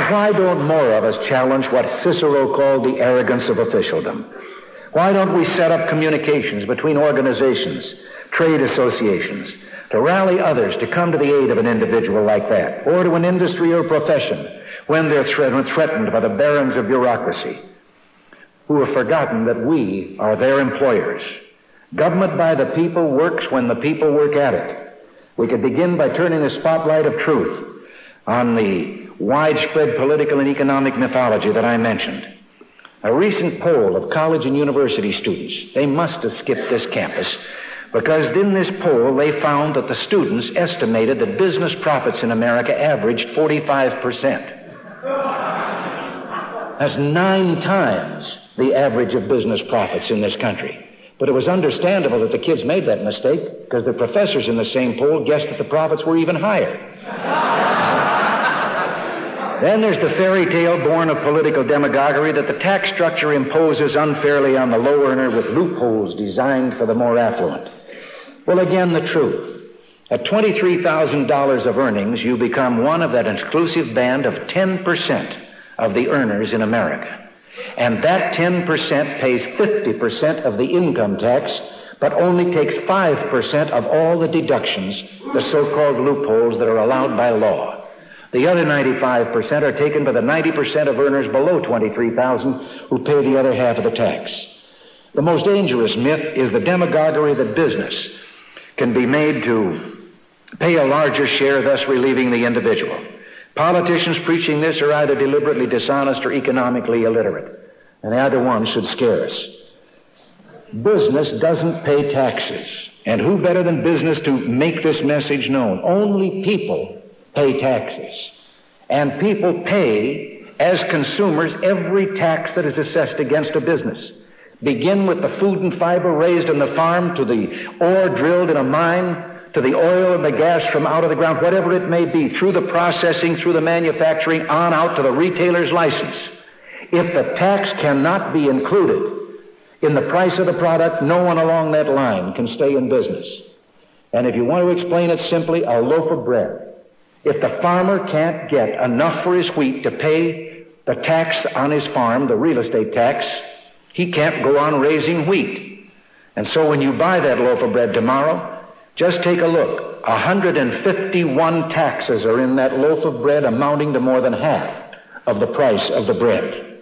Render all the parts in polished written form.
why don't more of us challenge what Cicero called the arrogance of officialdom? Why don't we set up communications between organizations, trade associations, to rally others to come to the aid of an individual like that, or to an industry or profession when they're threatened by the barons of bureaucracy, who have forgotten that we are their employers. Government by the people works when the people work at it. We could begin by turning the spotlight of truth on the widespread political and economic mythology that I mentioned. A recent poll of college and university students, they must have skipped this campus, because in this poll they found that the students estimated that business profits in America averaged 45%. That's 9 times the average of business profits in this country. But it was understandable that the kids made that mistake, because the professors in the same poll guessed that the profits were even higher. Then there's the fairy tale born of political demagoguery that the tax structure imposes unfairly on the low earner with loopholes designed for the more affluent. Well, again, the truth. At $23,000 of earnings, you become one of that exclusive band of 10% of the earners in America. And that 10% pays 50% of the income tax, but only takes 5% of all the deductions, the so-called loopholes that are allowed by law. The other 95% are taken by the 90% of earners below $23,000 who pay the other half of the tax. The most dangerous myth is the demagoguery that business can be made to pay a larger share, thus relieving the individual. Politicians preaching this are either deliberately dishonest or economically illiterate, and either one should scare us. Business doesn't pay taxes, and who better than business to make this message known? Only people pay taxes, and people pay as consumers every tax that is assessed against a business. Begin with the food and fiber raised on the farm, to the ore drilled in a mine, to the oil and the gas from out of the ground, whatever it may be, through the processing, through the manufacturing, on out to the retailer's license. If the tax cannot be included in the price of the product, no one along that line can stay in business. And if you want to explain it simply, a loaf of bread. If the farmer can't get enough for his wheat to pay the tax on his farm, the real estate tax, he can't go on raising wheat. And so when you buy that loaf of bread tomorrow, just take a look. 151 taxes are in that loaf of bread, amounting to more than half of the price of the bread.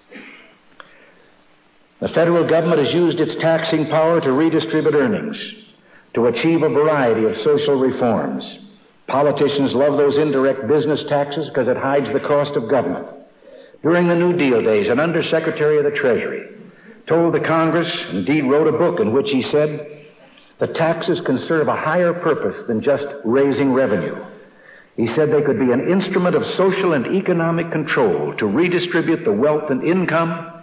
The federal government has used its taxing power to redistribute earnings, to achieve a variety of social reforms. Politicians love those indirect business taxes because it hides the cost of government. During the New Deal days, an Undersecretary of the Treasury told the Congress, indeed wrote a book in which he said, the taxes can serve a higher purpose than just raising revenue. He said they could be an instrument of social and economic control to redistribute the wealth and income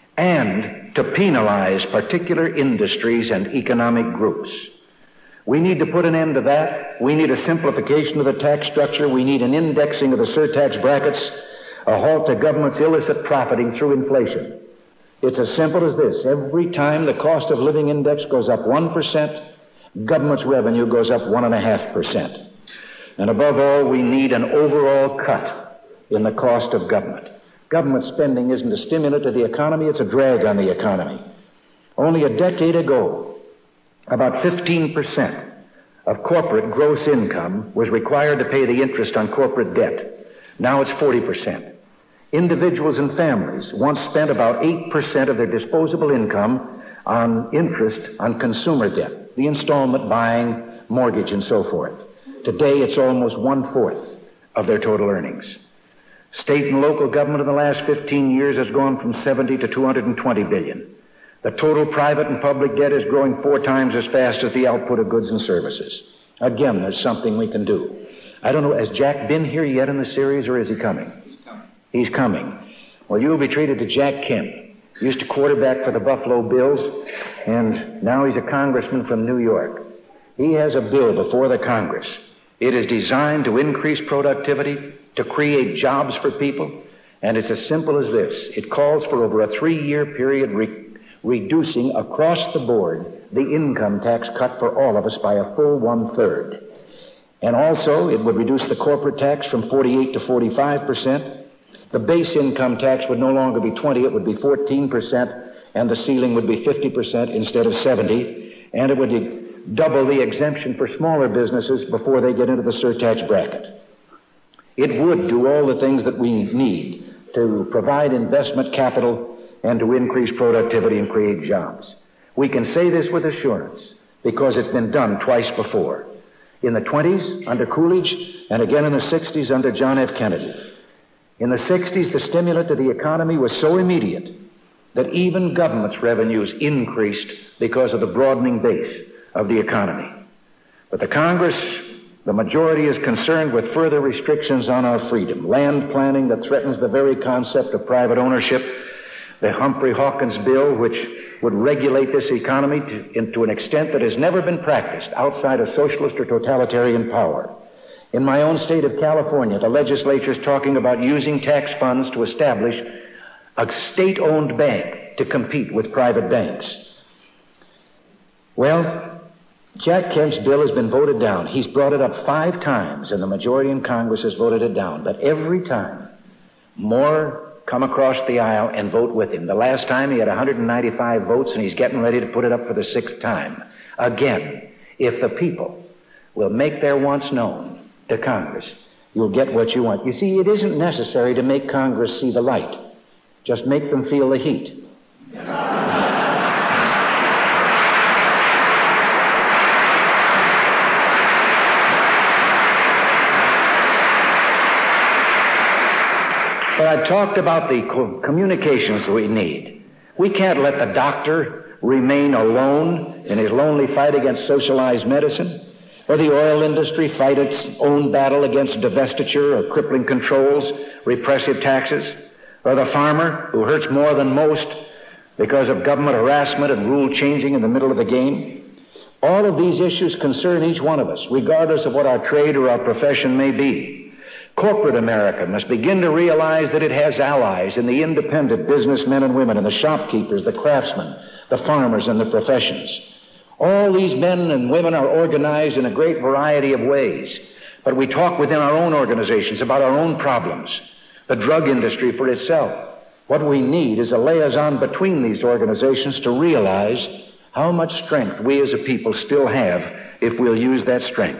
and to penalize particular industries and economic groups. We need to put an end to that. We need a simplification of the tax structure. We need an indexing of the surtax brackets, a halt to government's illicit profiting through inflation. It's as simple as this. Every time the cost of living index goes up 1%, government's revenue goes up 1.5%. And above all, we need an overall cut in the cost of government. Government spending isn't a stimulant to the economy, it's a drag on the economy. Only a decade ago, about 15% of corporate gross income was required to pay the interest on corporate debt. Now it's 40%. Individuals and families once spent about 8% of their disposable income on interest on consumer debt, the installment buying, mortgage, and so forth. Today it's almost 1/4 of their total earnings. State and local government in the last 15 years has gone from 70 to 220 billion. The total private and public debt is growing 4 times as fast as the output of goods and services. Again, there's something we can do. I don't know, has Jack been here yet in the series, or is he coming? He's coming. Well, you'll be treated to Jack Kemp. He used to quarterback for the Buffalo Bills, and now he's a congressman from New York. He has a bill before the Congress. It is designed to increase productivity, to create jobs for people, and it's as simple as this. It calls for over a 3-year period reducing across the board the income tax cut for all of us by a full 1/3. And also, it would reduce the corporate tax from 48 to 45%. The base income tax would no longer be 20, it would be 14%, and the ceiling would be 50% instead of 70, and it would double the exemption for smaller businesses before they get into the surtax bracket. It would do all the things that we need to provide investment capital and to increase productivity and create jobs. We can say this with assurance because it's been done twice before. In the 20s under Coolidge and again in the 60s under John F. Kennedy. In the 60s, the stimulant to the economy was so immediate that even government's revenues increased because of the broadening base of the economy. But the Congress, the majority, is concerned with further restrictions on our freedom, land planning that threatens the very concept of private ownership, the Humphrey-Hawkins bill, which would regulate this economy to an extent that has never been practiced outside of socialist or totalitarian power. In my own state of California, the legislature is talking about using tax funds to establish a state-owned bank to compete with private banks. Well, Jack Kemp's bill has been voted down. He's brought it up 5 times, and the majority in Congress has voted it down. But every time, more come across the aisle and vote with him. The last time he had 195 votes, and he's getting ready to put it up for the 6th time. Again, if the people will make their wants known to Congress, you'll get what you want. You see, it isn't necessary to make Congress see the light. Just make them feel the heat. But I've talked about the communications we need. We can't let the doctor remain alone in his lonely fight against socialized medicine, or the oil industry fight its own battle against divestiture or crippling controls, repressive taxes, or the farmer who hurts more than most because of government harassment and rule changing in the middle of the game. All of these issues concern each one of us, regardless of what our trade or our profession may be. Corporate America must begin to realize that it has allies in the independent businessmen and women and the shopkeepers, the craftsmen, the farmers, and the professions. All these men and women are organized in a great variety of ways, but we talk within our own organizations about our own problems. The drug industry for itself. What we need is a liaison between these organizations to realize how much strength we as a people still have if we'll use that strength.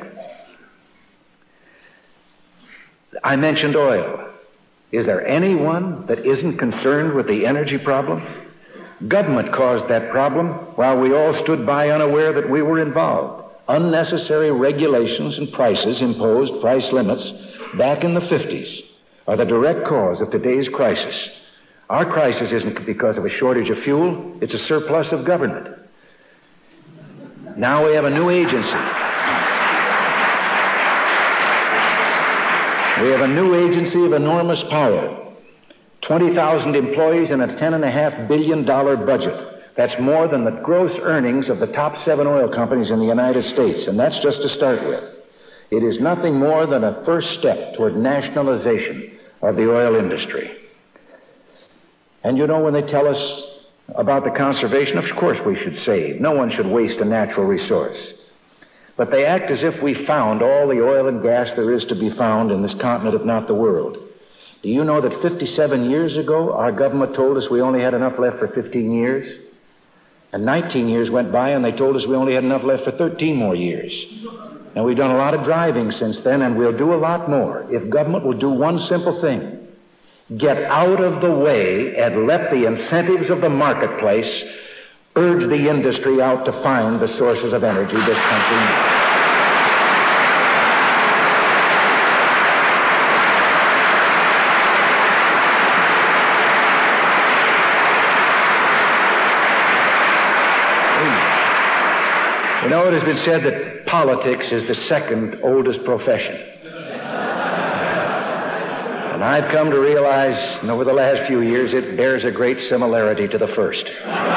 I mentioned oil. Is there anyone that isn't concerned with the energy problem? Government caused that problem while we all stood by unaware that we were involved. Unnecessary regulations and prices imposed, price limits, back in the 50s are the direct cause of today's crisis. Our crisis isn't because of a shortage of fuel, it's a surplus of government. Now we have a new agency. We have a new agency of enormous power. 20,000 employees and a $10.5 billion budget. That's more than the gross earnings of the top 7 oil companies in the United States, and that's just to start with. It is nothing more than a first step toward nationalization of the oil industry. And you know, when they tell us about the conservation, of course we should save. No one should waste a natural resource. But they act as if we found all the oil and gas there is to be found in this continent, if not the world. Do you know that 57 years ago, our government told us we only had enough left for 15 years? And 19 years went by and they told us we only had enough left for 13 more years. And we've done a lot of driving since then, and we'll do a lot more if government will do one simple thing. Get out of the way and let the incentives of the marketplace urge the industry out to find the sources of energy this country needs. You know, it has been said that politics is the second oldest profession. And I've come to realize, and over the last few years, it bears a great similarity to the first.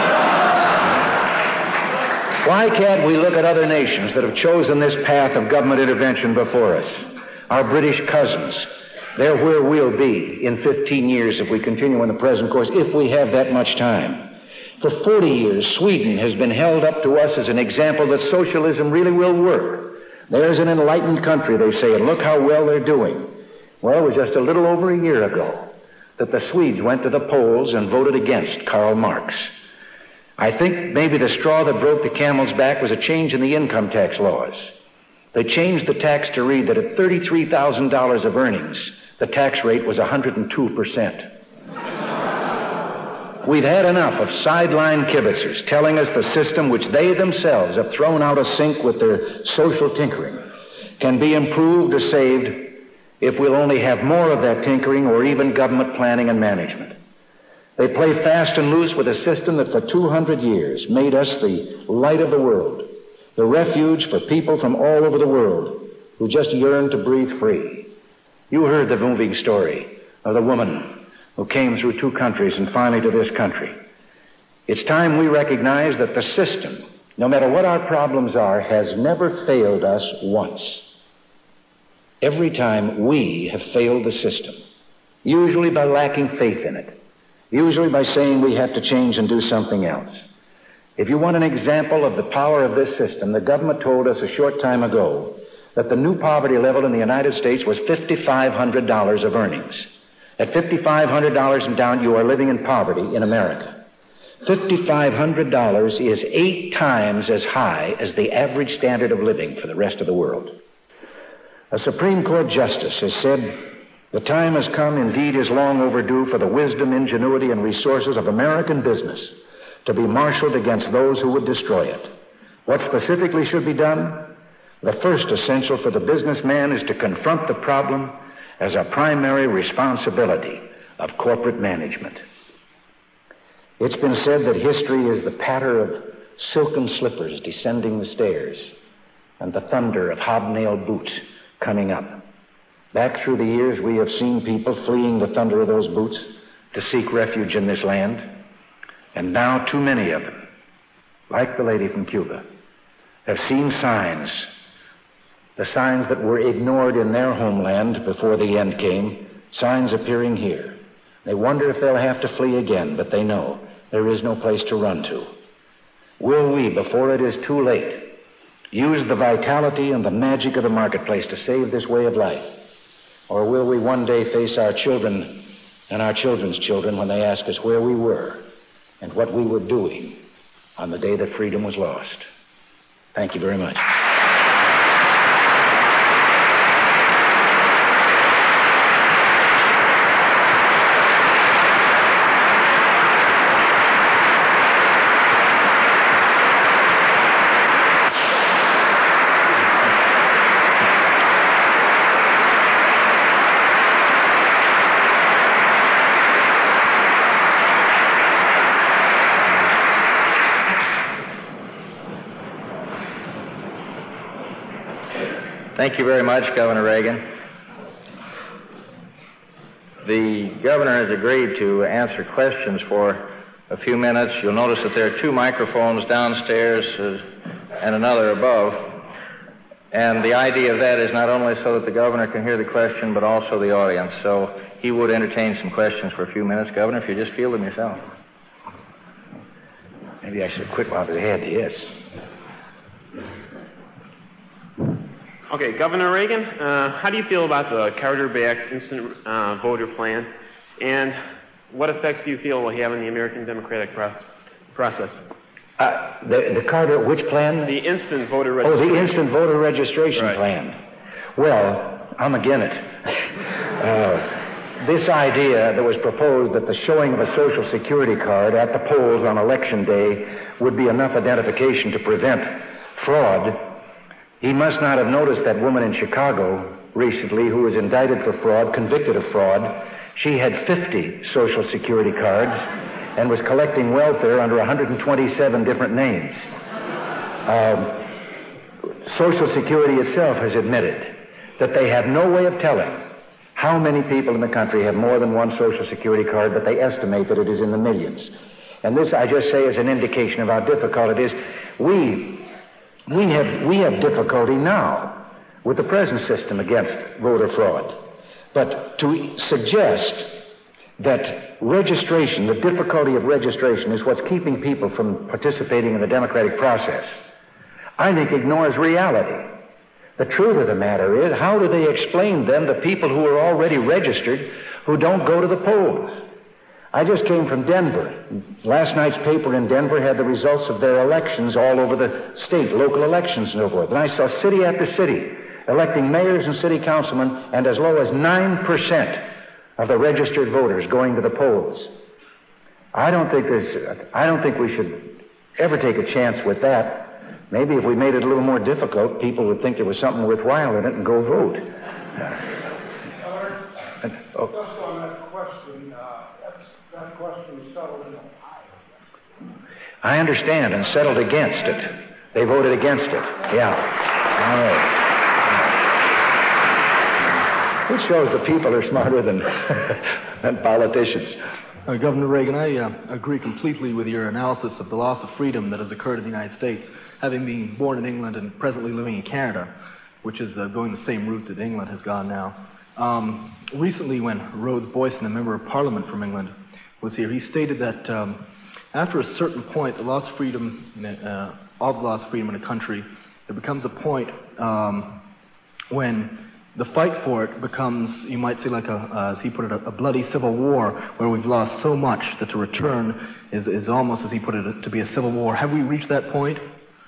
Why can't we look at other nations that have chosen this path of government intervention before us? Our British cousins. They're where we'll be in 15 years if we continue in the present course, if we have that much time. For 40 years, Sweden has been held up to us as an example that socialism really will work. There's an enlightened country, they say, and look how well they're doing. Well, it was just a little over a year ago that the Swedes went to the polls and voted against Karl Marx. I think maybe the straw that broke the camel's back was a change in the income tax laws. They changed the tax to read that at $33,000 of earnings, the tax rate was 102%. We've had enough of sideline kibitzers telling us the system which they themselves have thrown out of sync with their social tinkering can be improved or saved if we'll only have more of that tinkering or even government planning and management. They play fast and loose with a system that for 200 years made us the light of the world, the refuge for people from all over the world who just yearn to breathe free. You heard the moving story of the woman who came through 2 countries and finally to this country. It's time we recognize that the system, no matter what our problems are, has never failed us once. Every time we have failed the system, usually by lacking faith in it, usually by saying we have to change and do something else. If you want an example of the power of this system, the government told us a short time ago that the new poverty level in the United States was $5,500 of earnings. At $5,500 and down, you are living in poverty in America. $5,500 is 8 times as high as the average standard of living for the rest of the world. A Supreme Court justice has said, "The time has come, indeed is long overdue, for the wisdom, ingenuity, and resources of American business to be marshaled against those who would destroy it." What specifically should be done? The first essential for the businessman is to confront the problem as a primary responsibility of corporate management. It's been said that history is the patter of silken slippers descending the stairs and the thunder of hobnailed boots coming up. Back through the years, we have seen people fleeing the thunder of those boots to seek refuge in this land. And now too many of them, like the lady from Cuba, have seen signs, the signs that were ignored in their homeland before the end came, signs appearing here. They wonder if they'll have to flee again, but they know there is no place to run to. Will we, before it is too late, use the vitality and the magic of the marketplace to save this way of life? Or will we one day face our children and our children's children when they ask us where we were and what we were doing on the day that freedom was lost? Thank you very much. Thank you very much, Governor Reagan. The governor has agreed to answer questions for a few minutes. You'll notice that there are 2 microphones downstairs and another above. And the idea of that is not only so that the governor can hear the question, but also the audience. So he would entertain some questions for a few minutes, Governor, if you just field them yourself. Maybe I should quit while they're ahead, yes. Okay, Governor Reagan, how do you feel about the Carter-backed instant voter plan, and what effects do you feel will have on the American democratic process? The Carter, which plan? The instant voter registration. Oh, the instant voter registration plan. Well, I'm against it. This idea that was proposed that the showing of a Social Security card at the polls on Election Day would be enough identification to prevent fraud. He must not have noticed that woman in Chicago recently who was indicted for fraud, convicted of fraud. She had 50 Social Security cards and was collecting welfare under 127 different names. Social Security itself has admitted that they have no way of telling how many people in the country have more than one Social Security card, but they estimate that it is in the millions. And this, I just say, is an indication of how difficult it is. We have difficulty now with the present system against voter fraud. But to suggest that registration, the difficulty of registration, is what's keeping people from participating in the democratic process, I think ignores reality. The truth of the matter is, how do they explain then the people who are already registered who don't go to the polls. I just came from Denver. Last night's paper in Denver had the results of their elections all over the state, local elections and so forth. And I saw city after city electing mayors and city councilmen, and as low as 9% of the registered voters going to the polls. I don't think we should ever take a chance with that. Maybe if we made it a little more difficult, people would think there was something worthwhile in it and go vote. Just on that question, that question was settled in Ohio. I understand, and settled against it. They voted against it. Yeah. All right. Which shows the people are smarter than politicians. Governor Reagan, I agree completely with your analysis of the loss of freedom that has occurred in the United States, having been born in England and presently living in Canada, which is going the same route that England has gone now. Recently, when Rhodes Boyson, a member of Parliament from England, was here, he stated that after a certain point, the loss of freedom, all the loss of freedom in a country, there becomes a point when the fight for it becomes, you might say, like as he put it, a bloody civil war, where we've lost so much that to return is almost, as he put it, to be a civil war. Have we reached that point?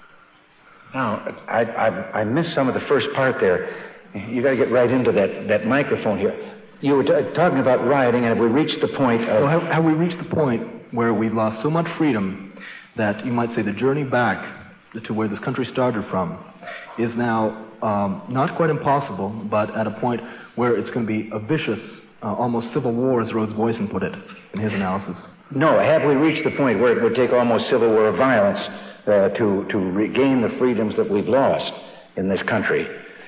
Now, I missed some of the first part there. You got to get right into that microphone here. You were talking about rioting, and have we reached the point of... Well, have we reached the point where we've lost so much freedom that you might say the journey back to where this country started from is now not quite impossible, but at a point where it's going to be a vicious, almost civil war, as Rhodes Boyson put it in his analysis? No, have we reached the point where it would take almost civil war of violence to regain the freedoms that we've lost in this country?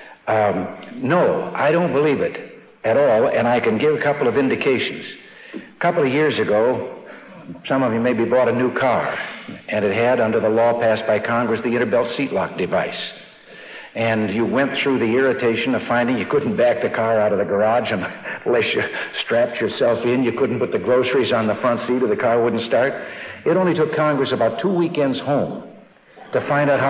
No, I don't believe it at all, and I can give a couple of indications. A couple of years ago, some of you maybe bought a new car, and it had, under the law passed by Congress, the interbelt seat lock device. And you went through the irritation of finding you couldn't back the car out of the garage unless you strapped yourself in. You couldn't put the groceries on the front seat or the car wouldn't start. It only took Congress about 2 weekends home to find out how...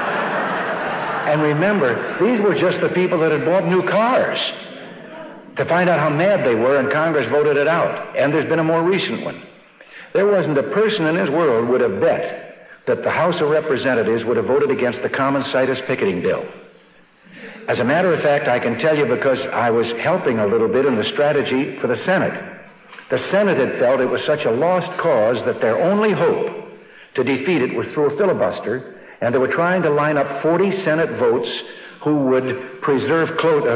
And remember, these were just the people that had bought new cars, to find out how mad they were, and Congress voted it out. And there's been a more recent one. There wasn't a person in this world would have bet that the House of Representatives would have voted against the common situs picketing bill. As a matter of fact, I can tell you because I was helping a little bit in the strategy for the Senate. The Senate had felt it was such a lost cause that their only hope to defeat it was through a filibuster, and they were trying to line up 40 Senate votes who would preserve,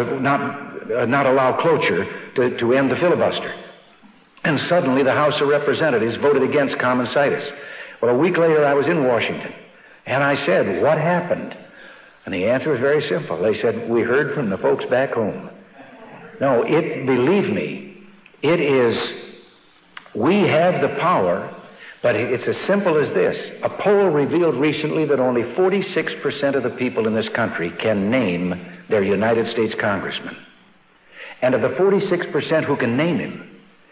not allow cloture to end the filibuster. And suddenly the House of Representatives voted against common situs. Well, a week later I was in Washington, and I said, what happened? And the answer was very simple. They said, we heard from the folks back home. No, believe me, it is, we have the power, but it's as simple as this. A poll revealed recently that only 46% of the people in this country can name their United States congressman. And of the 46% who can name him,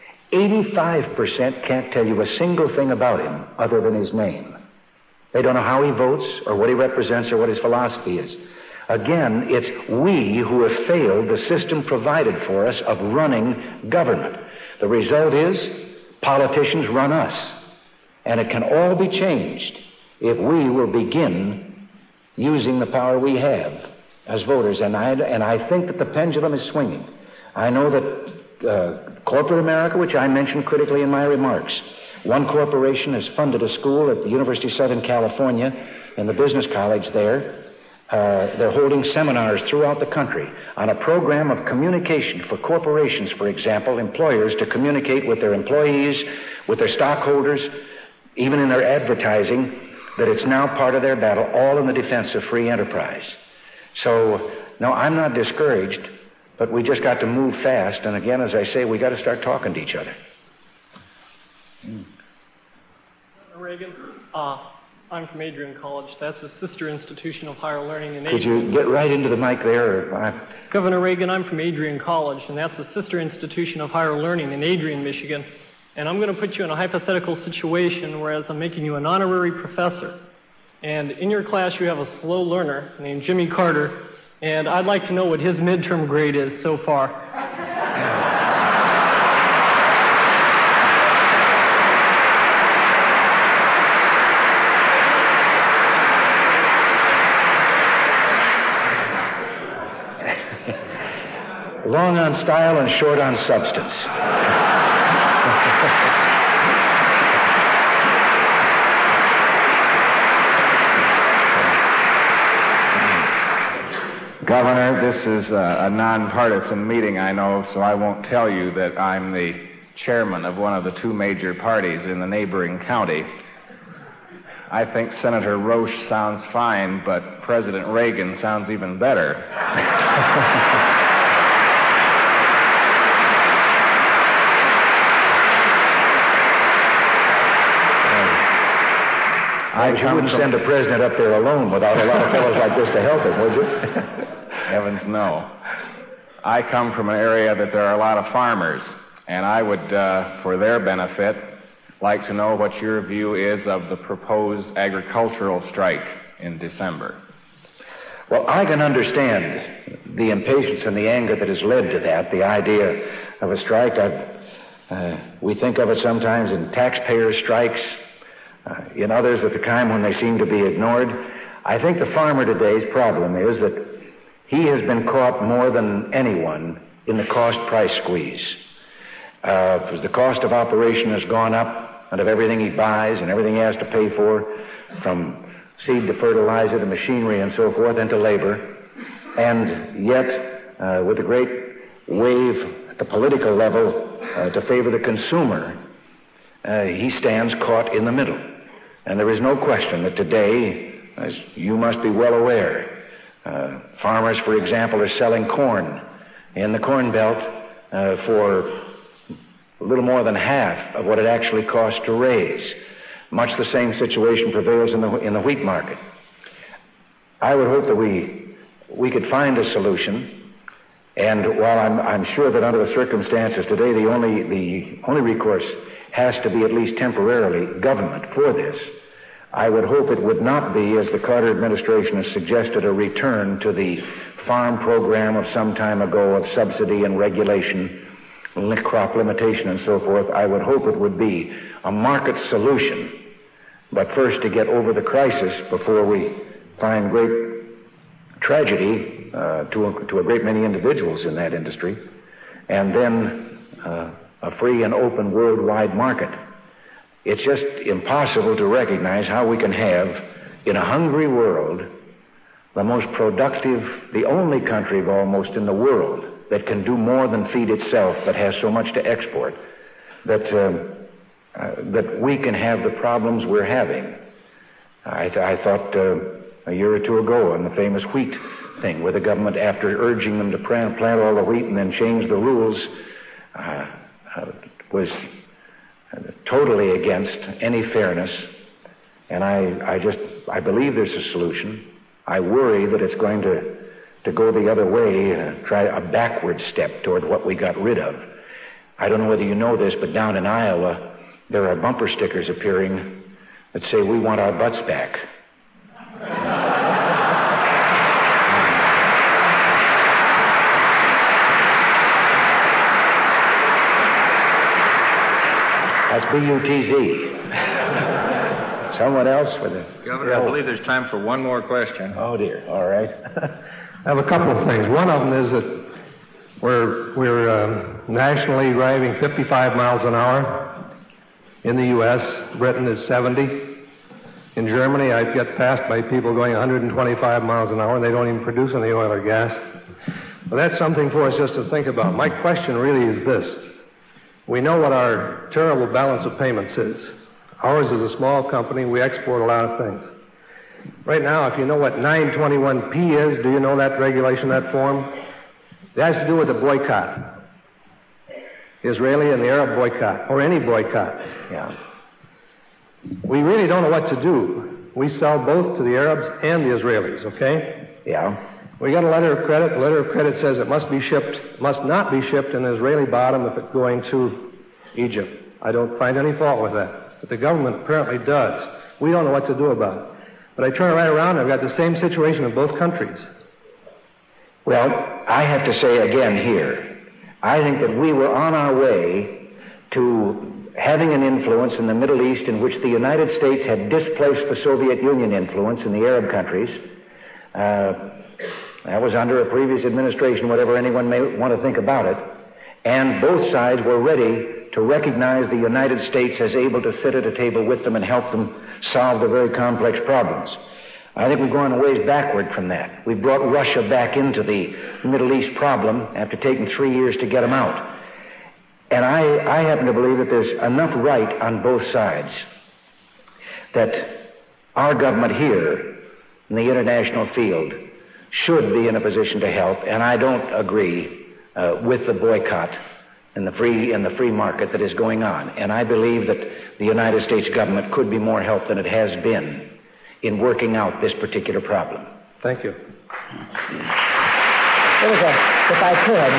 85% can't tell you a single thing about him other than his name. They don't know how he votes or what he represents or what his philosophy is. Again, it's we who have failed the system provided for us of running government. The result is politicians run us. And it can all be changed if we will begin using the power we have as voters. And I think that the pendulum is swinging. I know that corporate America, which I mentioned critically in my remarks, one corporation has funded a school at the University of Southern California in the business college there. They're holding seminars throughout the country on a program of communication for corporations, for example, employers to communicate with their employees, with their stockholders, even in their advertising, that it's now part of their battle, all in the defense of free enterprise. So, no, I'm not discouraged, but we just got to move fast, and again, as I say, we got to start talking to each other. Reagan, I'm from Adrian College. That's a sister institution of higher learning in Adrian. Could you get right into the mic there? Governor Reagan, I'm from Adrian College, and that's a sister institution of higher learning in Adrian, Michigan. And I'm going to put you in a hypothetical situation, whereas I'm making you an honorary professor. And in your class, you have a slow learner named Jimmy Carter, and I'd like to know what his midterm grade is so far. long on style and short on substance. Governor, this is a nonpartisan meeting, I know, so I won't tell you that I'm the chairman of one of the two major parties in the neighboring county. I think Senator Roche sounds fine, but President Reagan sounds even better. You wouldn't send a president up there alone without a lot of fellows like this to help him, would you? Heavens, no. I come from an area that there are a lot of farmers, and I would, for their benefit, like to know what your view is of the proposed agricultural strike in December. Well, I can understand the impatience and the anger that has led to that, the idea of a strike. We think of it sometimes in taxpayer strikes, in others at the time when they seem to be ignored. I think the farmer today's problem is that he has been caught more than anyone in the cost-price squeeze. As the cost of operation has gone up, and of everything he buys and everything he has to pay for, from seed to fertilizer to machinery and so forth, and to labor. And yet, with a great wave at the political level to favor the consumer, he stands caught in the middle. And there is no question that today, as you must be well aware, farmers, for example, are selling corn in the Corn Belt for a little more than half of what it actually costs to raise. Much the same situation prevails in the wheat market. I would hope that we could find a solution, and while I'm sure that under the circumstances today the only recourse has to be, at least temporarily, government for this, I would hope it would not be, as the Carter administration has suggested, a return to the farm program of some time ago of subsidy and regulation, crop limitation and so forth. I would hope it would be a market solution, but first to get over the crisis before we find great tragedy to a great many individuals in that industry, and then a free and open worldwide market. It's just impossible to recognize how we can have, in a hungry world, the most productive, the only country almost in the world that can do more than feed itself but has so much to export, that we can have the problems we're having. I thought a year or two ago on the famous wheat thing, where the government, after urging them to plant all the wheat and then change the rules, was totally against any fairness. And I believe there's a solution. I worry that it's going to go the other way, try a backward step toward what we got rid of. I don't know whether you know this, but down in Iowa, there are bumper stickers appearing that say, "We want our butts back." That's B-U-T-Z. Someone else for the... Governor, I believe there's time for one more question. Oh, dear. All right. I have a couple of things. One of them is that we're nationally driving 55 miles an hour. In the U.S., Britain is 70. In Germany, I get passed by people going 125 miles an hour, and they don't even produce any oil or gas. Well, that's something for us just to think about. My question really is this. We know what our terrible balance of payments is. Ours is a small company. We export a lot of things. Right now, if you know what 921P is, do you know that regulation, that form? It has to do with the boycott. Israeli and the Arab boycott, or any boycott. Yeah. We really don't know what to do. We sell both to the Arabs and the Israelis, okay? Yeah. We got a letter of credit. The letter of credit says it must not be shipped in Israeli bottom if it's going to Egypt. I don't find any fault with that. But the government apparently does. We don't know what to do about it. But I turn right around and I've got the same situation in both countries. Well, I have to say again here, I think that we were on our way to having an influence in the Middle East in which the United States had displaced the Soviet Union influence in the Arab countries. That was under a previous administration, whatever anyone may want to think about it. And both sides were ready to recognize the United States as able to sit at a table with them and help them solve the very complex problems. I think we've gone a ways backward from that. We've brought Russia back into the Middle East problem after taking 3 years to get them out. And I happen to believe that there's enough right on both sides that our government here in the international field should be in a position to help, and I don't agree with the boycott in the free market that is going on. And I believe that the United States government could be more help than it has been in working out this particular problem. Thank you. If I could,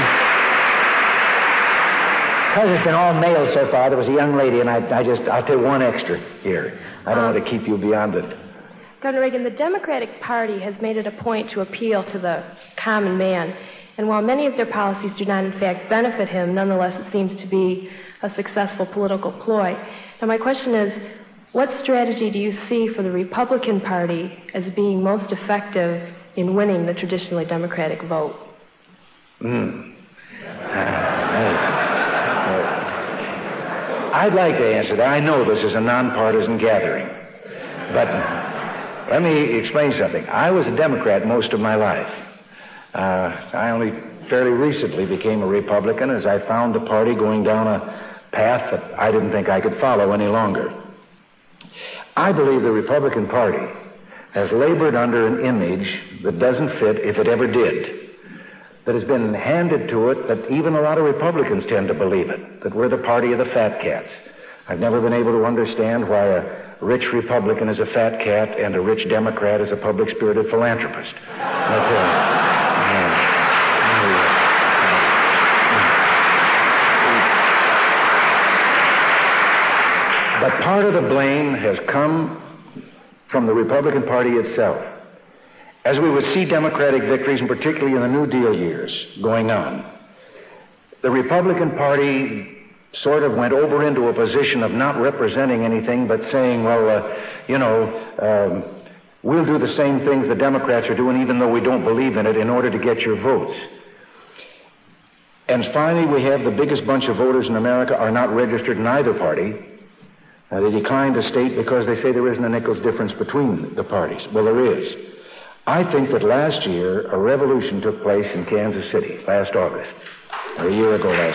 because it's been all male so far, there was a young lady, and I'll take one extra here. I don't want to keep you beyond it. Governor Reagan, the Democratic Party has made it a point to appeal to the common man. And while many of their policies do not in fact benefit him, nonetheless it seems to be a successful political ploy. Now my question is, what strategy do you see for the Republican Party as being most effective in winning the traditionally Democratic vote? I'd like to answer that. I know this is a nonpartisan gathering, but let me explain something. I was a Democrat most of my life. I only fairly recently became a Republican as I found the party going down a path that I didn't think I could follow any longer. I believe the Republican Party has labored under an image that doesn't fit, if it ever did, that has been handed to it, that even a lot of Republicans tend to believe it, that we're the party of the fat cats. I've never been able to understand why a rich Republican is a fat cat and a rich Democrat is a public-spirited philanthropist. But part of the blame has come from the Republican Party itself. As we would see Democratic victories, and particularly in the New Deal years going on, the Republican Party sort of went over into a position of not representing anything but saying, well, we'll do the same things the Democrats are doing even though we don't believe in it in order to get your votes. And finally, we have the biggest bunch of voters in America are not registered in either party. They decline to state because they say there isn't a nickel's difference between the parties. Well, there is. I think that last year a revolution took place in Kansas City last August, or a year ago last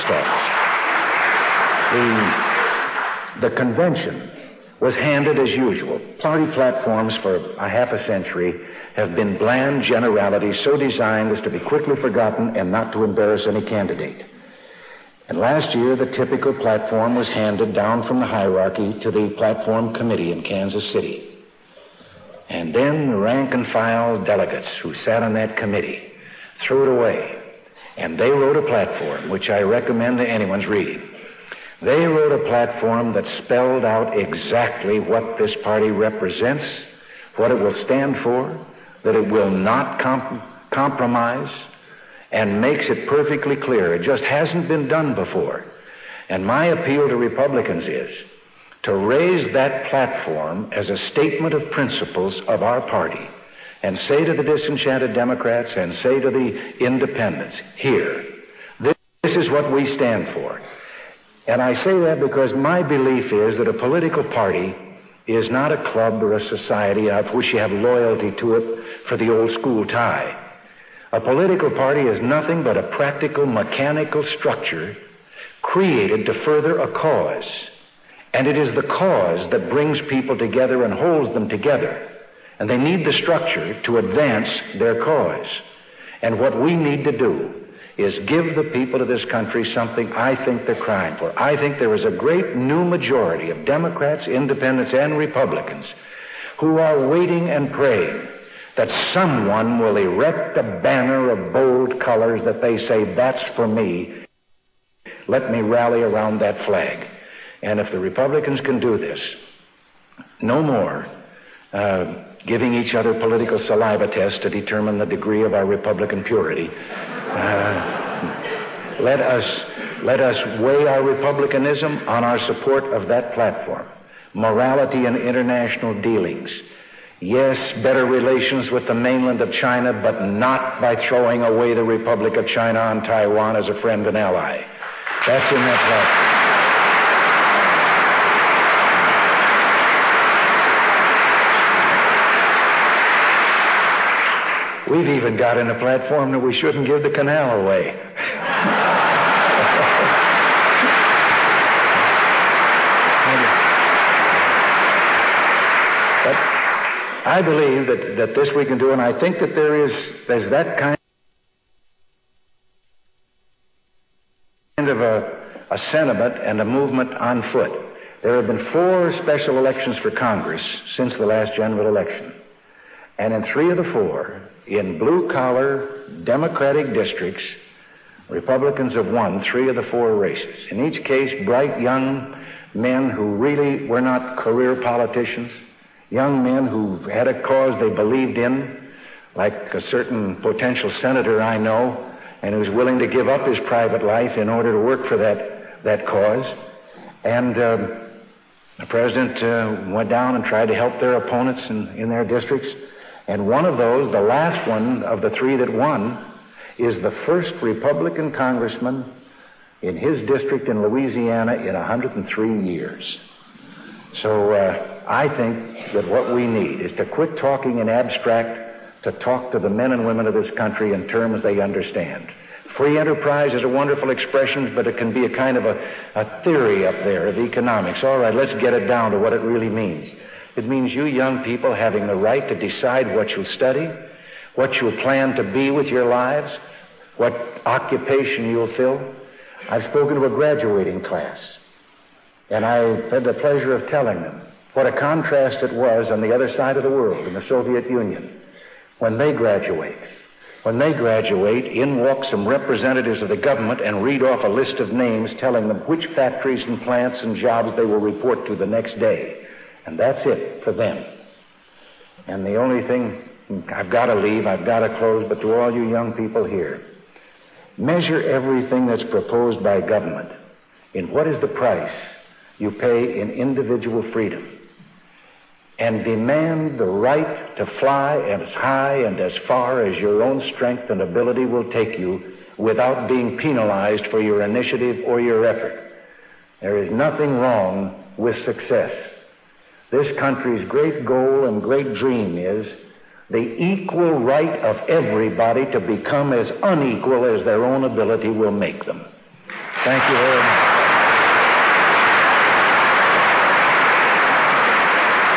August. The convention was handed as usual. Party platforms for a half a century have been bland generalities so designed as to be quickly forgotten and not to embarrass any candidate. And last year, the typical platform was handed down from the hierarchy to the platform committee in Kansas City. And then the rank and file delegates who sat on that committee threw it away. And they wrote a platform, which I recommend to anyone's reading. They wrote a platform that spelled out exactly what this party represents, what it will stand for, that it will not compromise, and makes it perfectly clear. It just hasn't been done before. And my appeal to Republicans is to raise that platform as a statement of principles of our party and say to the disenchanted Democrats and say to the independents, here, this is what we stand for. And I say that because my belief is that a political party is not a club or a society of which you have loyalty to it for the old school tie. A political party is nothing but a practical, mechanical structure created to further a cause. And it is the cause that brings people together and holds them together. And they need the structure to advance their cause. And what we need to do is give the people of this country something I think they're crying for. I think there is a great new majority of Democrats, Independents, and Republicans who are waiting and praying that someone will erect a banner of bold colors that they say, that's for me. Let me rally around that flag. And if the Republicans can do this, no more giving each other political saliva tests to determine the degree of our Republican purity. Let us weigh our republicanism on our support of that platform. Morality in international dealings Yes, better relations with the mainland of China, but not by throwing away the Republic of China on Taiwan as a friend and ally. That's in that platform. We've even got in the platform that we shouldn't give the canal away. I believe that this we can do, and I think that there's that kind of a sentiment and a movement on foot. There have been 4 special elections for Congress since the last general election. And in 3 of the 4, in blue-collar Democratic districts, Republicans have won 3 of the 4 races. In each case, bright young men who really were not career politicians, young men who had a cause they believed in, like a certain potential senator I know, and who's willing to give up his private life in order to work for that cause. And the president went down and tried to help their opponents in their districts. And one of those, the last one of the 3 that won, is the first Republican congressman in his district in Louisiana in 103 years. So I think that what we need is to quit talking in abstract, to talk to the men and women of this country in terms they understand. Free enterprise is a wonderful expression, but it can be a kind of a theory up there of economics. All right, let's get it down to what it really means. It means you young people having the right to decide what you'll study, what you'll plan to be with your lives, what occupation you'll fill. I've spoken to a graduating class, and I had the pleasure of telling them what a contrast it was on the other side of the world, in the Soviet Union, when they graduate. When they graduate, in walk some representatives of the government and read off a list of names telling them which factories and plants and jobs they will report to the next day. And that's it for them. And the only thing, I've got to leave, I've got to close, but to all you young people here, measure everything that's proposed by government in what is the price you pay in individual freedom, and demand the right to fly as high and as far as your own strength and ability will take you without being penalized for your initiative or your effort. There is nothing wrong with success. This country's great goal and great dream is the equal right of everybody to become as unequal as their own ability will make them. Thank you very much.